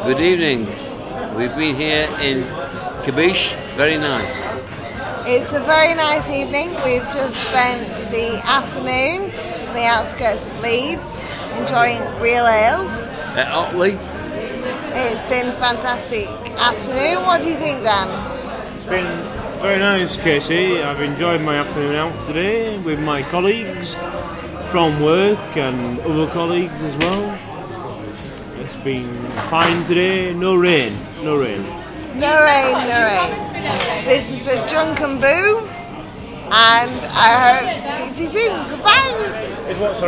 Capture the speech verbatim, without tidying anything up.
Good evening. We've been here in Kabish. Very nice. It's a very nice evening. We've just spent the afternoon on the outskirts of Leeds enjoying real ales. At Otley. It's been a fantastic afternoon. What do you think, Dan? It's been very nice, Casey. I've enjoyed my afternoon out today with my colleagues from work and other colleagues as well. It's been fine today. No rain. No rain. No rain, no rain. This is the Drunken Boo, and I hope to speak to you soon. Goodbye.